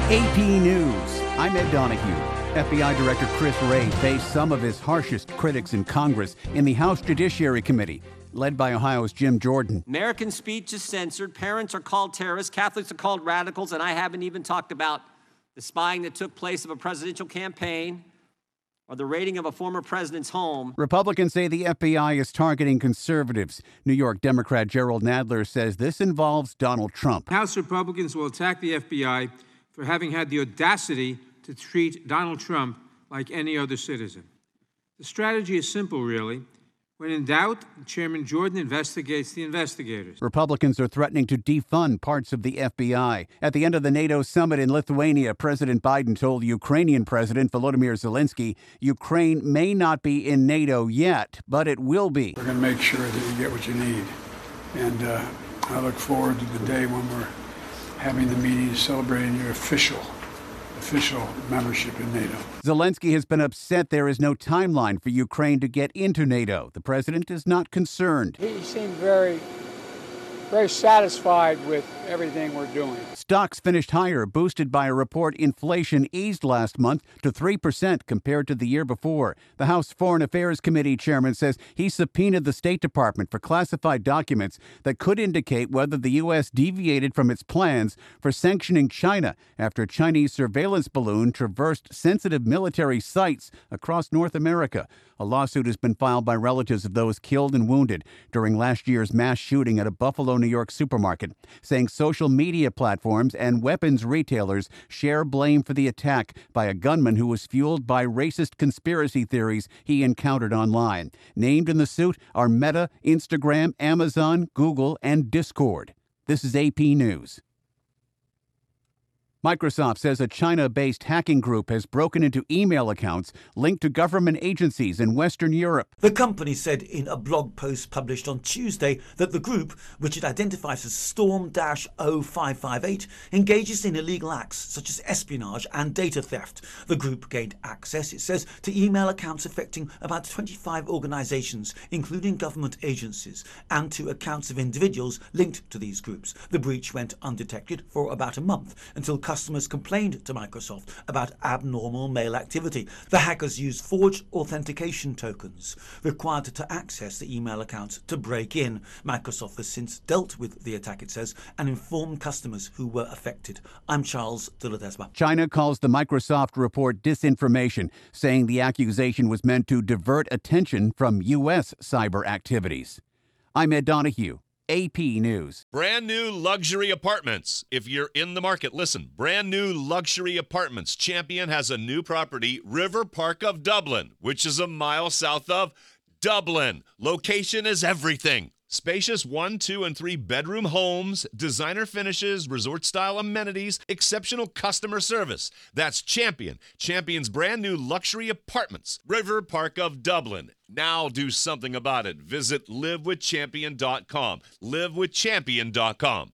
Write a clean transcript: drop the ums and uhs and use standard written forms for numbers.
AP News. I'm Ed Donahue. FBI Director Chris Wray faced some of his harshest critics in Congress in the House Judiciary Committee, led by Ohio's Jim Jordan. American speech is censored, parents are called terrorists, Catholics are called radicals, and I haven't even talked about the spying that took place of a presidential campaign or the raiding of a former president's home. Republicans say the FBI is targeting conservatives. New York Democrat Gerald Nadler says this involves Donald Trump. House Republicans will attack the FBI for having had the audacity to treat Donald Trump like any other citizen. The strategy is simple, really. When in doubt, Chairman Jordan investigates the investigators. Republicans are threatening to defund parts of the FBI. At the end of the NATO summit in Lithuania, President Biden told Ukrainian President Volodymyr Zelensky, Ukraine may not be in NATO yet, but it will be. We're going to make sure that you get what you need. And I look forward to the day when we're having the meeting celebrating your official membership in NATO. Zelensky has been upset there is no timeline for Ukraine to get into NATO. The president is not concerned. He seemed very satisfied with everything we're doing. Stocks finished higher, boosted by a report inflation eased last month to 3% compared to the year before. The House Foreign Affairs Committee chairman says he subpoenaed the State Department for classified documents that could indicate whether the U.S. deviated from its plans for sanctioning China after a Chinese surveillance balloon traversed sensitive military sites across North America. A lawsuit has been filed by relatives of those killed and wounded during last year's mass shooting at a Buffalo, New York supermarket, saying social media platforms and weapons retailers share blame for the attack by a gunman who was fueled by racist conspiracy theories he encountered online. Named in the suit are Meta, Instagram, Amazon, Google, and Discord. This is AP News. Microsoft says a China-based hacking group has broken into email accounts linked to government agencies in Western Europe. The company said in a blog post published on Tuesday that the group, which it identifies as Storm-0558, engages in illegal acts such as espionage and data theft. The group gained access, it says, to email accounts affecting about 25 organizations, including government agencies, and to accounts of individuals linked to these groups. The breach went undetected for about a month until customers complained to Microsoft about abnormal mail activity. The hackers used forged authentication tokens required to access the email accounts to break in. Microsoft has since dealt with the attack, it says, and informed customers who were affected. I'm Charles de Ledesma. China calls the Microsoft report disinformation, saying the accusation was meant to divert attention from U.S. cyber activities. I'm Ed Donahue. AP News. Brand new luxury apartments. If you're in the market, listen. Brand new luxury apartments. Champion has a new property, River Park of Dublin, which is a mile south of Dublin. Location is everything. Spacious 1, 2, and 3 bedroom homes, designer finishes, resort-style amenities, exceptional customer service. That's Champion. Champion's brand new luxury apartments. River Park of Dublin. Now do something about it. Visit livewithchampion.com. livewithchampion.com.